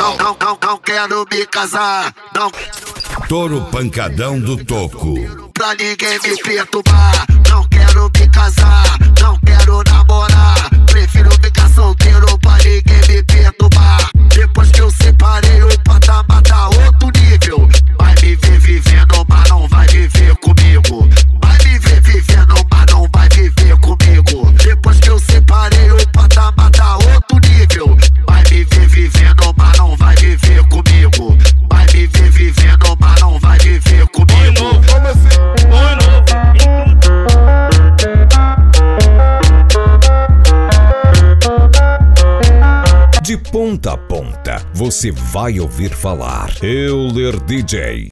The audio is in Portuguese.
Não quero me casar, não. Touro pancadão do toco. Pra ninguém me perturbar. Não quero me casar, não quero namorar. Prefiro ficar solteiro pra ninguém me perturbar. Depois que eu separei, o patamar tá outro nível. Vai me ver vivendo, mas não vai viver comigo. Vai me ver vivendo, mas não vai viver comigo. Depois que eu separei, o patamar tá outro nível. Vai me ver vivendo, mas não vai viver comigo. Vai me ver vivendo, mas não vai viver comigo. Como assim? De ponta a ponta, você vai ouvir falar Euler DJ.